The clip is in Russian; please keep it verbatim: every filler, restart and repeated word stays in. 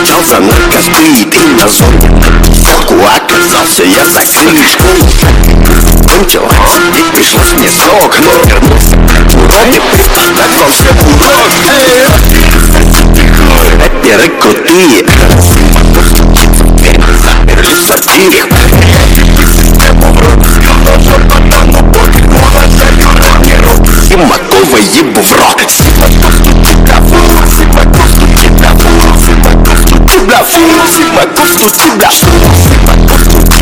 Взял за наркосбит и на зоне фотку оказался я так слишком. Кончил, сидеть пришлось мне срок, но вернулся уроки, так волшебный урок. Рэперы крутые, заперли в сортире. Симакова ебу в рот. Симаков стучит на фу, Симаков стучит на фу, Симаков стучит на фу, Симаков стучит на фу, Симаков стучит